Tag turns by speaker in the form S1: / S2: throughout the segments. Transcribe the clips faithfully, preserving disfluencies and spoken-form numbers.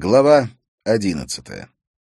S1: Глава одиннадцатая.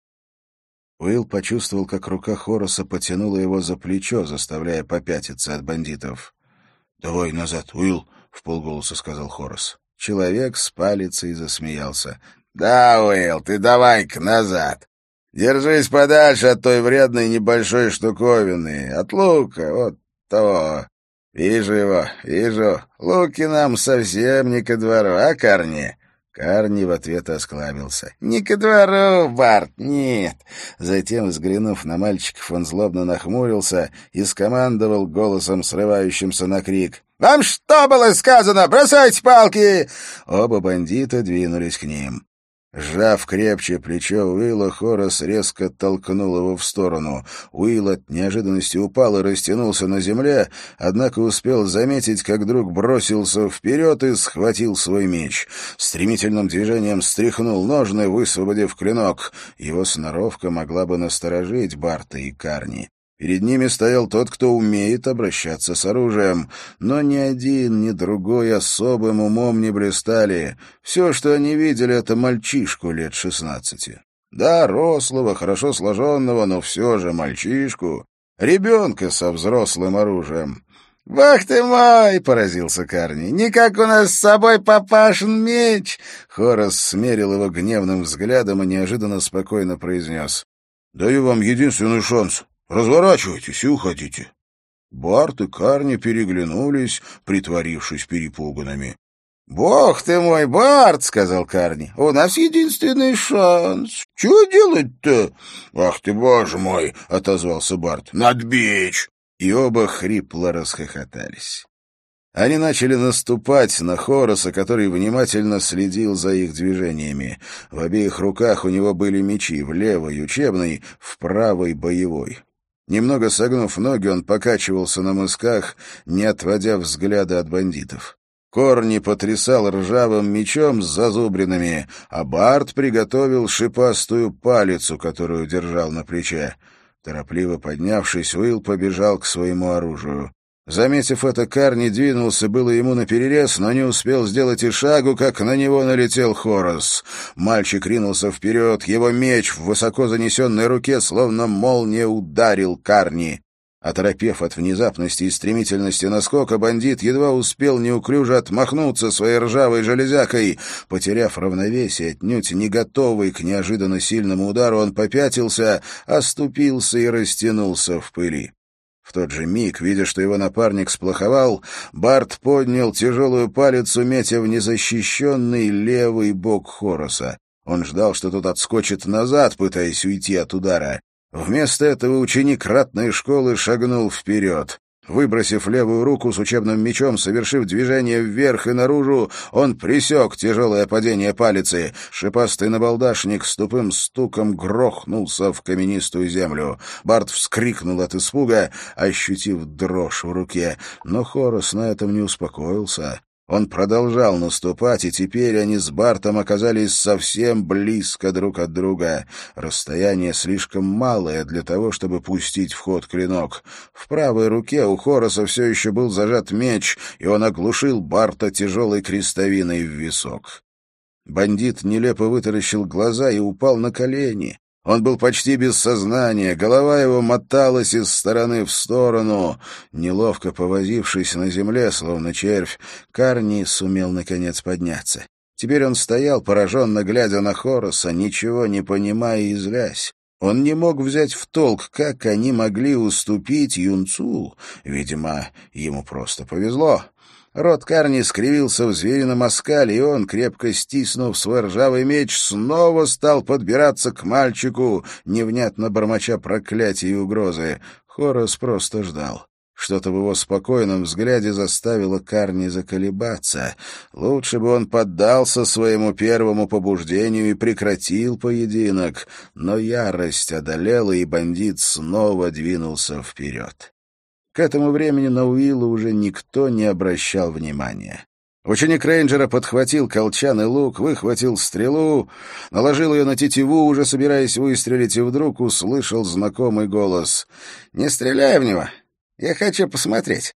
S1: Уилл почувствовал, как рука Хораса потянула его за плечо, заставляя попятиться от бандитов. «Давай назад, Уилл», — вполголоса сказал Хорас. Человек с палицей засмеялся. «Да, Уилл, ты давай-ка назад. Держись подальше от той вредной небольшой штуковины, от лука, вот того. Вижу его, вижу. Луки нам совсем не ко двору, а, Карни?» Карни в ответ осклабился. «Не ко двору, Барт, нет!» Затем, взглянув на мальчиков, он злобно нахмурился и скомандовал голосом, срывающимся на крик. «Вам что было сказано? Бросайте палки!» Оба бандита двинулись к ним. Сжав крепче плечо Уилла, Хорас резко толкнул его в сторону. Уилл от неожиданности упал и растянулся на земле, однако успел заметить, как друг бросился вперед и схватил свой меч. Стремительным движением стряхнул ножны, высвободив клинок. Его сноровка могла бы насторожить Барта и Карни. Перед ними стоял тот, кто умеет обращаться с оружием. Но ни один, ни другой особым умом не блистали. Все, что они видели, — это мальчишку лет шестнадцати. Да, рослого, хорошо сложенного, но все же мальчишку. Ребенка со взрослым оружием. «Бог ты мой!» — поразился Карни. «Не как у нас с собой папашин меч!» Хорас смерил его гневным взглядом и неожиданно спокойно произнес. «Даю вам единственный шанс. Разворачивайтесь и уходите». Барт и Карни переглянулись, притворившись перепуганными. «Бог ты мой, Барт!» — сказал Карни. «У нас единственный шанс. Чего делать-то?» «Ах ты, боже мой!» — отозвался Барт. «Надбечь!» И оба хрипло расхохотались. Они начали наступать на Хораса, который внимательно следил за их движениями. В обеих руках у него были мечи, в левой — учебный, в правой — боевой. Немного согнув ноги, он покачивался на мысках, не отводя взгляда от бандитов. Корни потрясал ржавым мечом с зазубринами, а Барт приготовил шипастую палицу, которую держал на плече. Торопливо поднявшись, Уилл побежал к своему оружию. Заметив это, Карни двинулся было ему наперерез, но не успел сделать и шагу, как на него налетел Хорас. Мальчик ринулся вперед, его меч в высоко занесенной руке словно молния ударил Карни. Оторопев от внезапности и стремительности наскока, бандит едва успел неуклюже отмахнуться своей ржавой железякой. Потеряв равновесие, отнюдь не готовый к неожиданно сильному удару, он попятился, оступился и растянулся в пыли. В тот же миг, видя, что его напарник сплоховал, Барт поднял тяжелую палицу, метя в незащищенный левый бок Хораса. Он ждал, что тот отскочит назад, пытаясь уйти от удара. Вместо этого ученик ратной школы шагнул вперед. Выбросив левую руку с учебным мечом, совершив движение вверх и наружу, он пресек тяжелое падение палицы. Шипастый набалдашник с тупым стуком грохнулся в каменистую землю. Барт вскрикнул от испуга, ощутив дрожь в руке. Но Хорас на этом не успокоился. Он продолжал наступать, и теперь они с Бартом оказались совсем близко друг от друга. Расстояние слишком малое для того, чтобы пустить в ход клинок. В правой руке у Хораса все еще был зажат меч, и он оглушил Барта тяжелой крестовиной в висок. Бандит нелепо вытаращил глаза и упал на колени. Он был почти без сознания, голова его моталась из стороны в сторону. Неловко повозившись на земле, словно червь, Карни сумел наконец подняться. Теперь он стоял, пораженно глядя на Хораса, ничего не понимая и злясь. Он не мог взять в толк, как они могли уступить юнцу. Видимо, ему просто повезло. Рот Карни скривился в зверином оскале, и он, крепко стиснув свой ржавый меч, снова стал подбираться к мальчику, невнятно бормоча проклятия и угрозы. Хорас просто ждал. Что-то в его спокойном взгляде заставило Карни заколебаться. Лучше бы он поддался своему первому побуждению и прекратил поединок. Но ярость одолела, и бандит снова двинулся вперед. К этому времени на Уилла уже никто не обращал внимания. Ученик рейнджера подхватил колчан и лук, выхватил стрелу, наложил ее на тетиву, уже собираясь выстрелить, и вдруг услышал знакомый голос. «Не стреляй в него! Я хочу посмотреть!»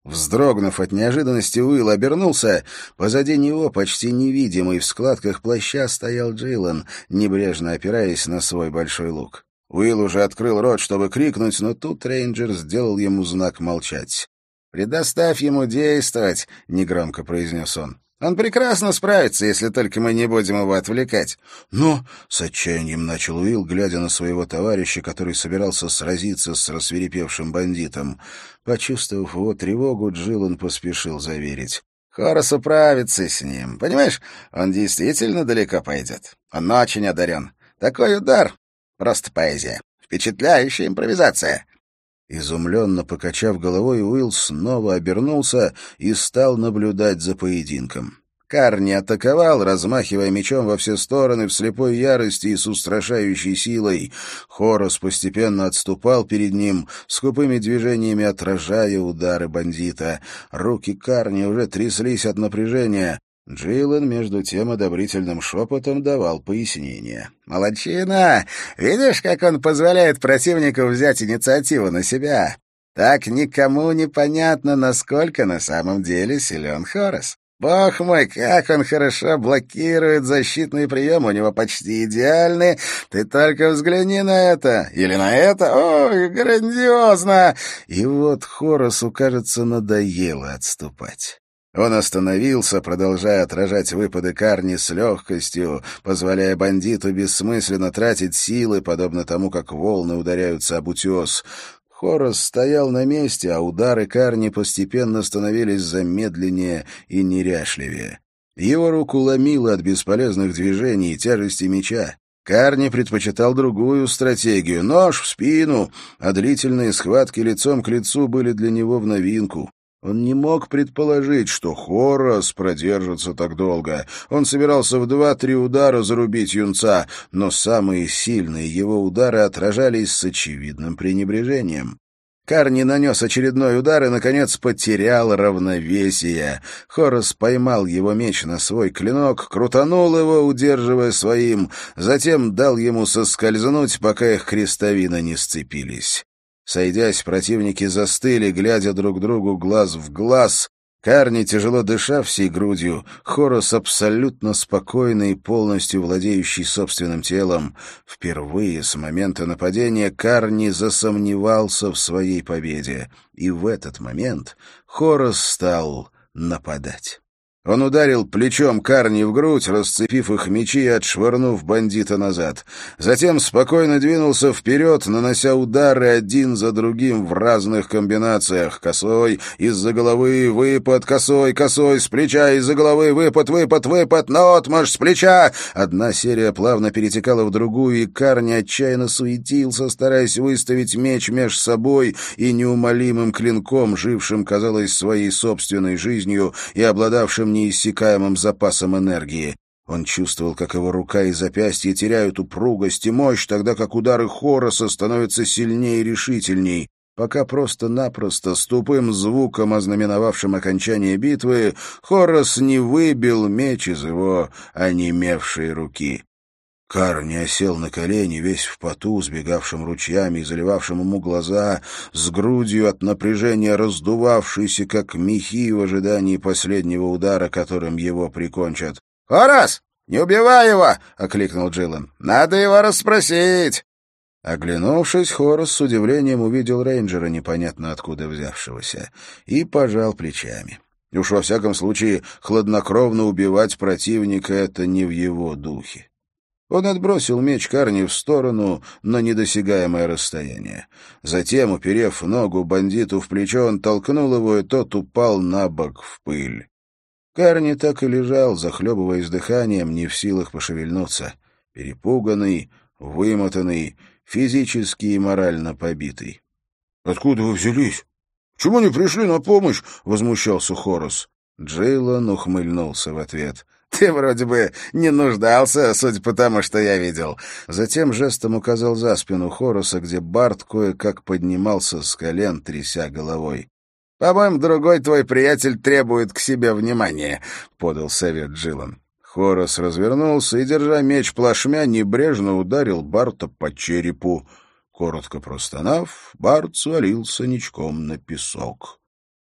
S1: Вздрогнув от неожиданности, Уилл обернулся. Позади него, почти невидимый в складках плаща, стоял Джейлан, небрежно опираясь на свой большой лук. Уилл уже открыл рот, чтобы крикнуть, но тут рейнджер сделал ему знак молчать. «Предоставь ему действовать», — негромко произнес он. «Он прекрасно справится, если только мы не будем его отвлекать». «Но...» — с отчаянием начал Уилл, глядя на своего товарища, который собирался сразиться с рассвирепевшим бандитом. Почувствовав его тревогу, Джиллан поспешил заверить. «Хорос управится с ним. Понимаешь, он действительно далеко пойдет. Он очень одарен. Такой удар — просто поэзия. Впечатляющая импровизация». Изумленно покачав головой, Уилл снова обернулся и стал наблюдать за поединком. Карни атаковал, размахивая мечом во все стороны в слепой ярости и с устрашающей силой. Хорос постепенно отступал перед ним, скупыми движениями отражая удары бандита. Руки Карни уже тряслись от напряжения. Джейлан, между тем, одобрительным шепотом давал пояснение. «Молодчина! Видишь, как он позволяет противнику взять инициативу на себя? Так никому не понятно, насколько на самом деле силен Хорос. Бог мой, как он хорошо блокирует защитные приемы, у него почти идеальные. Ты только взгляни на это. Или на это. Ой, грандиозно!» И вот Хоросу, кажется, надоело отступать. Он остановился, продолжая отражать выпады Карни с легкостью, позволяя бандиту бессмысленно тратить силы, подобно тому, как волны ударяются об утес. Хорос стоял на месте, а удары Карни постепенно становились замедленнее и неряшливее. Его руку ломило от бесполезных движений и тяжести меча. Карни предпочитал другую стратегию — нож в спину, а длительные схватки лицом к лицу были для него в новинку. Он не мог предположить, что Хорос продержится так долго. Он собирался в два-три удара зарубить юнца, но самые сильные его удары отражались с очевидным пренебрежением. Карни нанес очередной удар и, наконец, потерял равновесие. Хорос поймал его меч на свой клинок, крутанул его, удерживая своим, затем дал ему соскользнуть, пока их крестовины не сцепились. Сойдясь, противники застыли, глядя друг другу глаз в глаз. Карни, тяжело дыша всей грудью, Хорос абсолютно спокойный и полностью владеющий собственным телом. Впервые с момента нападения Карни засомневался в своей победе. И в этот момент Хорос стал нападать. Он ударил плечом Карни в грудь, расцепив их мечи и отшвырнув бандита назад. Затем спокойно двинулся вперед, нанося удары один за другим в разных комбинациях. Косой, из-за головы, выпад, косой, косой, с плеча, из-за головы, выпад, выпад, выпад, наотмашь, с плеча. Одна серия плавно перетекала в другую, и Карни отчаянно суетился, стараясь выставить меч меж собой и неумолимым клинком, жившим, казалось, своей собственной жизнью и обладавшим неиссякаемым запасом энергии. Он чувствовал, как его рука и запястье теряют упругость и мощь, тогда как удары Хороса становятся сильнее и решительней, пока просто-напросто с тупым звуком, ознаменовавшим окончание битвы, Хорос не выбил меч из его онемевшей руки. Карни осел на колени, весь в поту, сбегавшим ручьями и заливавшим ему глаза, с грудью от напряжения раздувавшейся, как мехи в ожидании последнего удара, которым его прикончат. «Хорос, не убивай его!» — окликнул Джейлан. «Надо его расспросить!» Оглянувшись, Хорос с удивлением увидел рейнджера, непонятно откуда взявшегося, и пожал плечами. Уж во всяком случае, хладнокровно убивать противника — это не в его духе. Он отбросил меч Карни в сторону на недосягаемое расстояние. Затем, уперев ногу бандиту в плечо, он толкнул его, и тот упал на бок в пыль. Карни так и лежал, захлебываясь дыханием, не в силах пошевельнуться, перепуганный, вымотанный, физически и морально побитый. — Откуда вы взялись? Чему не пришли на помощь? — возмущался Хорос. Джейлан ухмыльнулся в ответ. «Ты вроде бы не нуждался, судя по тому, что я видел». Затем жестом указал за спину Хороса, где Барт кое-как поднимался с колен, тряся головой. «По-моему, другой твой приятель требует к себе внимания», — подал совет Джиллан. Хорос развернулся и, держа меч плашмя, небрежно ударил Барта по черепу. Коротко простонав, Барт свалился ничком на песок.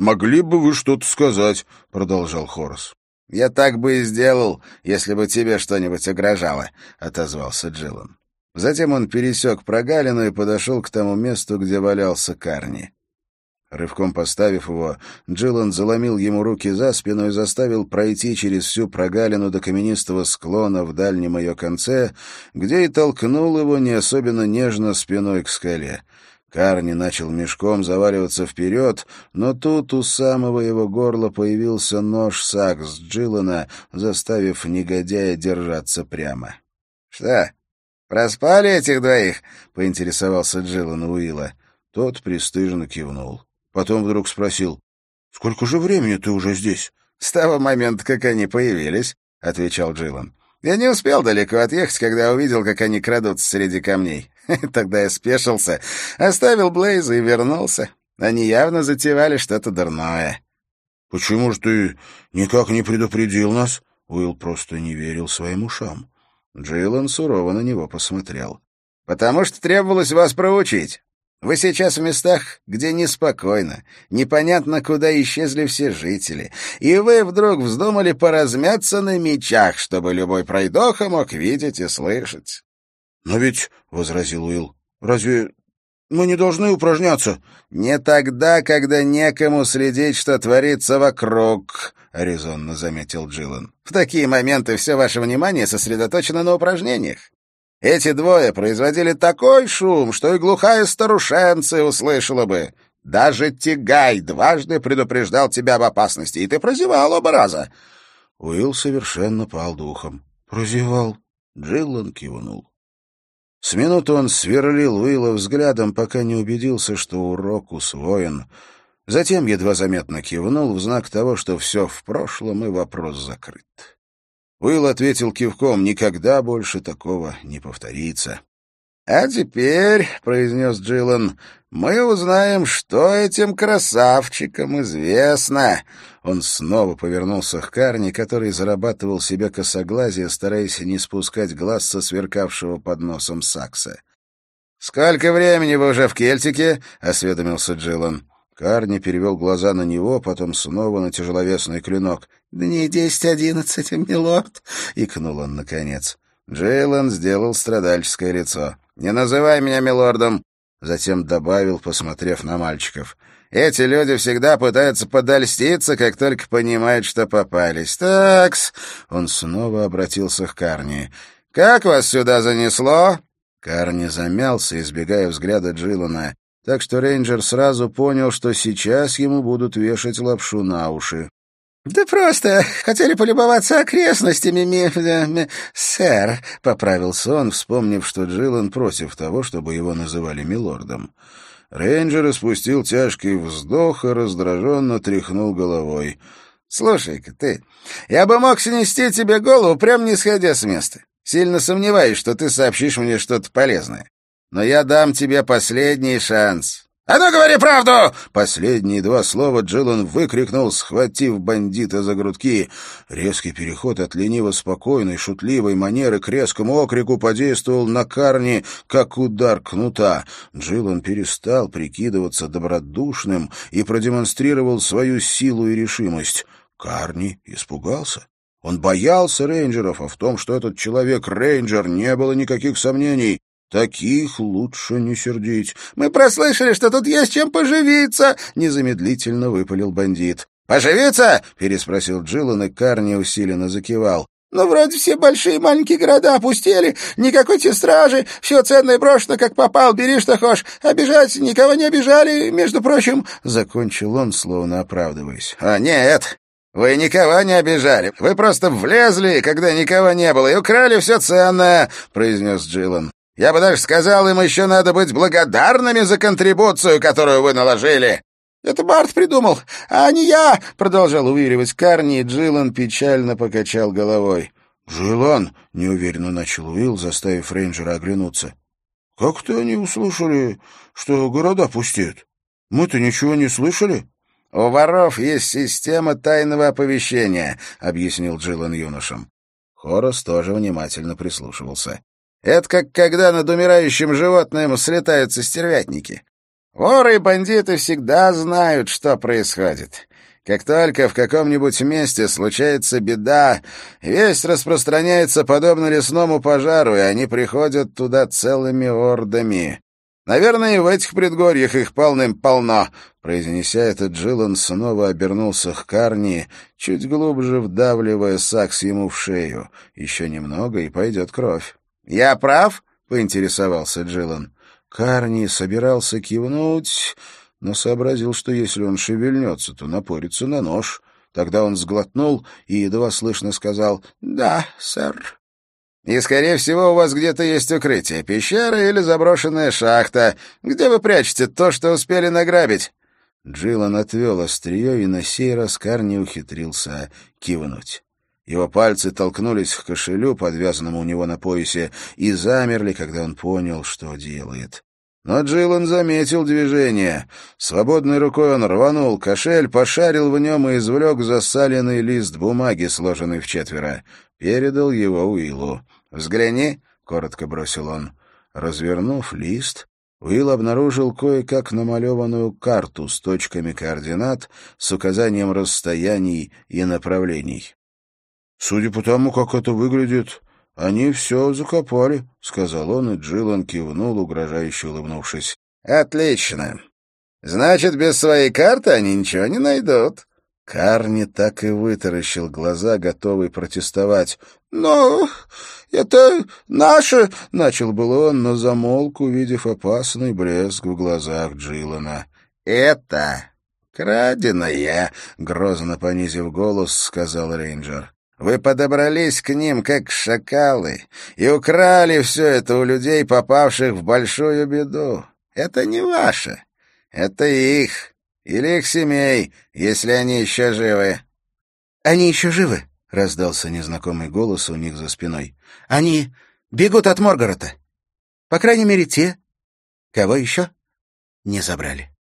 S1: могли бы вы что-то сказать», — продолжал Хорас. «Я так бы и сделал, если бы тебе что-нибудь угрожало», — отозвался Джилан. Затем он пересек прогалину и подошел к тому месту, где валялся Карни. Рывком поставив его, Джилан заломил ему руки за спину и заставил пройти через всю прогалину до каменистого склона в дальнем ее конце, где и толкнул его не особенно нежно спиной к скале. Карни начал мешком заваливаться вперед, но тут у самого его горла появился нож-сакс Джилана, заставив негодяя держаться прямо. — Что, проспали этих двоих? — поинтересовался Джилан у Уилла. Тот пристыженно кивнул. Потом вдруг спросил: — Сколько же времени ты уже здесь? — С того момента, как они появились, — отвечал Джилан. — Я не успел далеко отъехать, когда увидел, как они крадутся среди камней. Тогда я спешился, оставил Блейза и вернулся. Они явно затевали что-то дурное. — Почему же ты никак не предупредил нас? Уилл просто не верил своим ушам. Джилан сурово на него посмотрел. — Потому что требовалось вас проучить. Вы сейчас в местах, где неспокойно, непонятно, куда исчезли все жители, и вы вдруг вздумали поразмяться на мечах, чтобы любой пройдоха мог видеть и слышать. — Но ведь, — возразил Уилл, — разве мы не должны упражняться? — Не тогда, когда некому следить, что творится вокруг, — резонно заметил Джилан. — В такие моменты все ваше внимание сосредоточено на упражнениях. Эти двое производили такой шум, что и глухая старушенция услышала бы. Даже Тигай дважды предупреждал тебя об опасности, и ты прозевал оба раза. Уилл совершенно пал духом. — Прозевал. Джилан кивнул. С минуты он сверлил Уилла взглядом, пока не убедился, что урок усвоен. Затем едва заметно кивнул в знак того, что все в прошлом и вопрос закрыт. Уилл ответил кивком: «Никогда больше такого не повторится». «А теперь, — произнес Джилан, — мы узнаем, что этим красавчикам известно». Он снова повернулся к Карни, который зарабатывал себе косоглазие, стараясь не спускать глаз со сверкавшего под носом сакса. «Сколько времени вы уже в Кельтике?» — осведомился Джилан. Карни перевел глаза на него, потом снова на тяжеловесный клинок. «Дней десять-одиннадцать, милорд!» — икнул он наконец. Джилан сделал страдальческое лицо. «Не называй меня милордом!» Затем добавил, посмотрев на мальчиков. «Эти люди всегда пытаются подольститься, как только понимают, что попались. Такс!» Он снова обратился к Карни. «Как вас сюда занесло?» Карни замялся, избегая взгляда Джилана, так что рейнджер сразу понял, что сейчас ему будут вешать лапшу на уши. «Да просто хотели полюбоваться окрестностями, ми... ми... сэр», — поправился он, вспомнив, что Джилан против того, чтобы его называли милордом. Рейнджер испустил тяжкий вздох и раздраженно тряхнул головой. «Слушай-ка ты, я бы мог снести тебе голову, прямо не сходя с места. Сильно сомневаюсь, что ты сообщишь мне что-то полезное. Но я дам тебе последний шанс». «А ну, говори правду!» Последние два слова Джилан выкрикнул, схватив бандита за грудки. Резкий переход от лениво-спокойной, шутливой манеры к резкому окрику подействовал на Карни, как удар кнута. Джилан перестал прикидываться добродушным и продемонстрировал свою силу и решимость. Карни испугался. Он боялся рейнджеров, а в том, что этот человек рейнджер, не было никаких сомнений. Таких лучше не сердить. «Мы прослышали, что тут есть чем поживиться!» — незамедлительно выпалил бандит. «Поживиться?» — переспросил Джилан, и Карни усиленно закивал. «Ну, вроде все большие и маленькие города опустели, никакой те стражи, все ценное брошено, как попал, бери что хочешь. Обижать никого не обижали, между прочим...» — закончил он, словно оправдываясь. «А нет, вы никого не обижали. Вы просто влезли, когда никого не было, и украли все ценное», — произнес Джилан. «Я бы даже сказал, им еще надо быть благодарными за контрибуцию, которую вы наложили». «Это Барт придумал, а не я», — продолжал уверивать Карни, и Джилан печально покачал головой. «Джилан», — неуверенно начал Уилл, заставив рейнджера оглянуться. «Как-то они услышали, что города пустеют. Мы-то ничего не слышали». «У воров есть система тайного оповещения», — объяснил Джилан юношам. Хорас тоже внимательно прислушивался. «Это как когда над умирающим животным слетаются стервятники. Воры и бандиты всегда знают, что происходит. Как только в каком-нибудь месте случается беда, весть распространяется подобно лесному пожару, и они приходят туда целыми ордами. Наверное, и в этих предгорьях их полным-полно». Произнеся это, Джилан снова обернулся к Карни, чуть глубже вдавливая сакс ему в шею. Еще немного, и пойдет кровь. «Я прав?» — поинтересовался Джилан. Карни собирался кивнуть, но сообразил, что если он шевельнется, то напорится на нож. Тогда он сглотнул и едва слышно сказал «Да, сэр». «И, скорее всего, у вас где-то есть укрытие, пещера или заброшенная шахта, где вы прячете то, что успели награбить». Джилан отвел острие, и на сей раз Карни ухитрился кивнуть. Его пальцы толкнулись к кошелю, подвязанному у него на поясе, и замерли, когда он понял, что делает. Но Джилан заметил движение. Свободной рукой он рванул кошель, пошарил в нем и извлек засаленный лист бумаги, сложенный вчетверо. Передал его Уиллу. «Взгляни», — коротко бросил он. Развернув лист, Уилл обнаружил кое-как намалеванную карту с точками координат, с указанием расстояний и направлений. «Судя по тому, как это выглядит, они все закопали», — сказал он, и Джилан кивнул, угрожающе улыбнувшись. «Отлично. Значит, без своей карты они ничего не найдут». Карни так и вытаращил глаза, готовый протестовать. «Но это наше...» — начал было он, но замолк, увидев опасный блеск в глазах Джилана. «Это краденое», — грозно понизив голос, сказал рейнджер. «Вы подобрались к ним, как шакалы, и украли все это у людей, попавших в большую беду. Это не ваше, это их. Или их семей, если они еще живы». «Они еще живы?» — раздался незнакомый голос у них за спиной. «Они бегут от Моргорота. По крайней мере, те, кого еще не забрали».